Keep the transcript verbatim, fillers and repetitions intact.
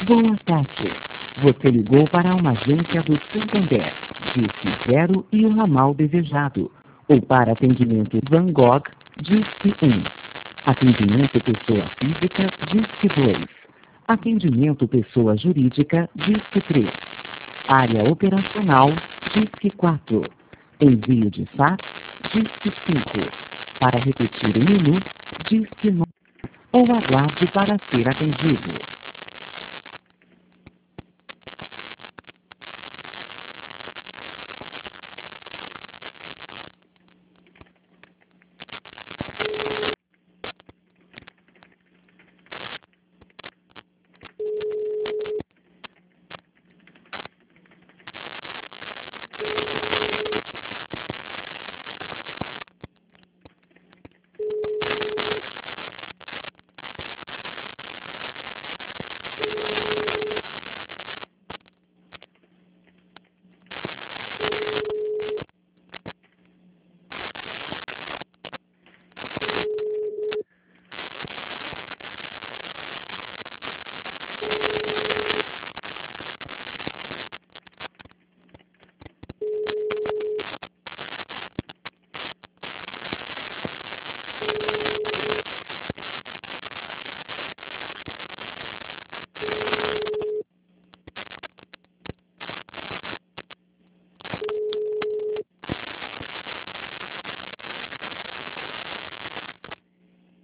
Boa tarde. Você ligou para uma agência do Santander. Disque zero e o ramal desejado. Ou para atendimento Van Gogh, Disque um. Atendimento pessoa física, Disque dois. Atendimento pessoa jurídica, Disque três. Área operacional, Disque quatro. Envio de fax, Disque cinco. Para repetir o menu, Disque nove. Ou aguarde para ser atendido.